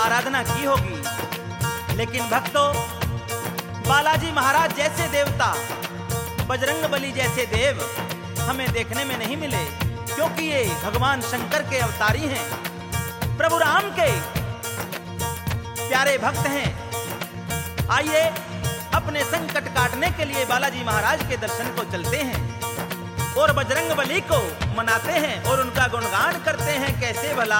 आराधना की होगी, लेकिन भक्तों, बालाजी महाराज जैसे देवता, बजरंगबली जैसे देव हमें देखने में नहीं मिले, क्योंकि ये भगवान शंकर के अवतारी हैं, प्रभु राम के प्यारे भक्त हैं। आइए अपने संकट काटने के लिए बालाजी महाराज के दर्शन को चलते हैं और बजरंगबली को मनाते हैं और उनका गुणगान करते हैं। कैसे भला?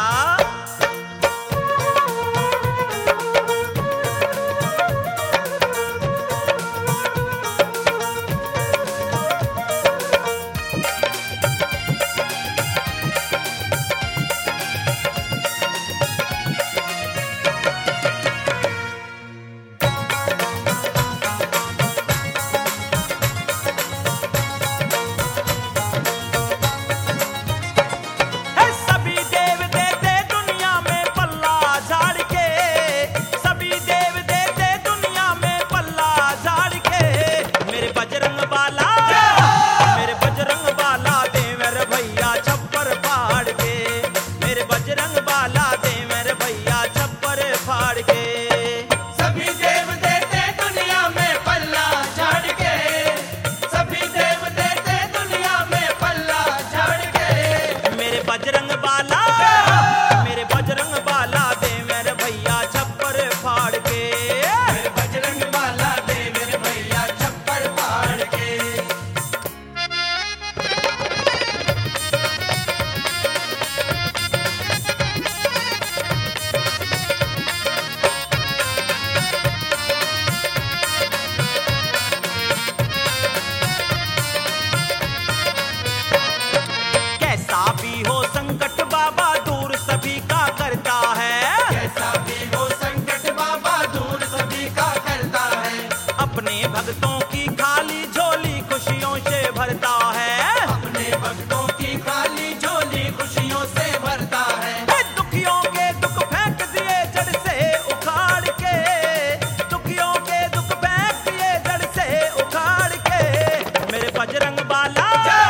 भक्तों की खाली झोली खुशियों से भरता है, अपने भक्तों की खाली झोली खुशियों से भरता है। दुखियों के दुख फेंक दिए जड़ से उखाड़ के, दुखियों के दुख फेंक दिए जड़ से उखाड़ के। मेरे बजरंग बाला,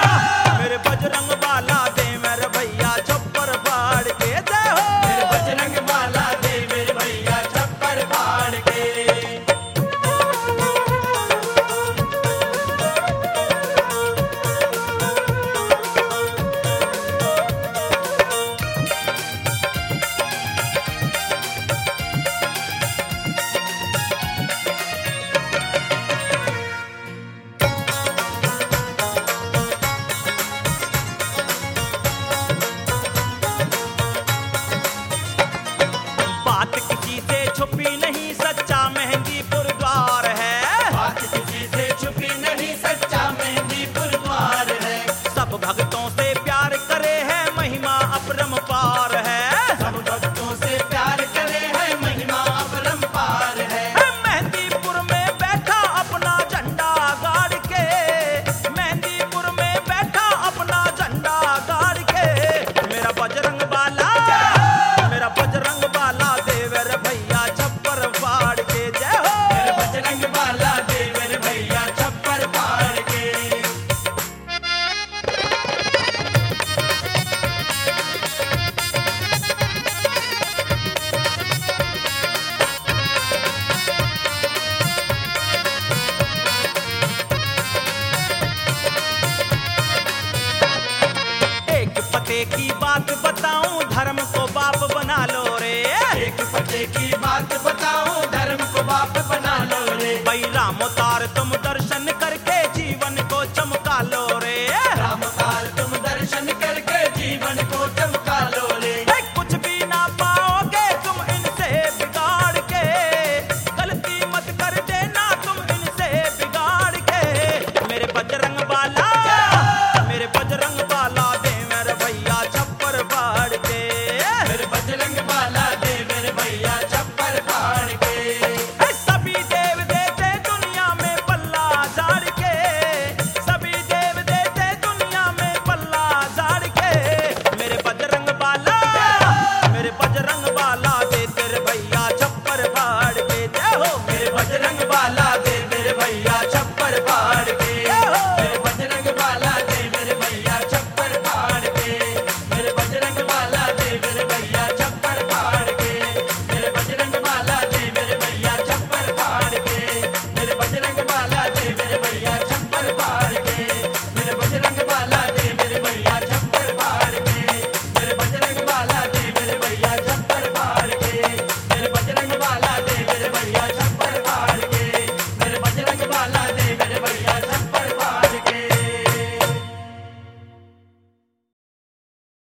मेरे बजरंग बाला दे मेरे भैया छप्पर फाड़ के। जय हो मेरे बजरंग बाला दे मेरे भैया छप्पर फाड़ के। छुपी नहीं सच्चा मेहंदीपुर द्वार है, बात किसी से छुपी नहीं सच्चा मेहंदीपुर द्वार है। सब भक्तों से प्यार करे है महिमा अपरंपार है, सब भक्तों से प्यार करे है महिमा अपरंपार है। मेहंदीपुर में बैठा अपना झंडा गाड़ के, मेहंदीपुर में बैठा अपना झंडा गाड़ के। मेरा बजरंग बाला, मेरा बजरंग बाला देवर भैया छप्पर फाड़ के। जय हो मेरे बजरंग बाला दे मेरे भैया छप्पर फाड़ के। एक पते की बात बताऊं, धर्म को बाप बना लो रे। एक पते की बात बताऊं, धर्म को बाप बना लो रे। भाई राम अवतार तुम दर्शन करके जीवन को चमका लो रे। राम अवतार तुम दर्शन करके जीवन को चमका लो रे। कुछ भी ना पाओगे तुम इनसे बिगाड़ के, गलती मत कर देना तुम इनसे बिगाड़ के। मेरे बजरंग बाला, मेरे बजरंग बाला दे मेरे भैया छप्पर फाड़ के। मेरे बजरंग बाला दे मेरे भैया छप्पर फाड़ के।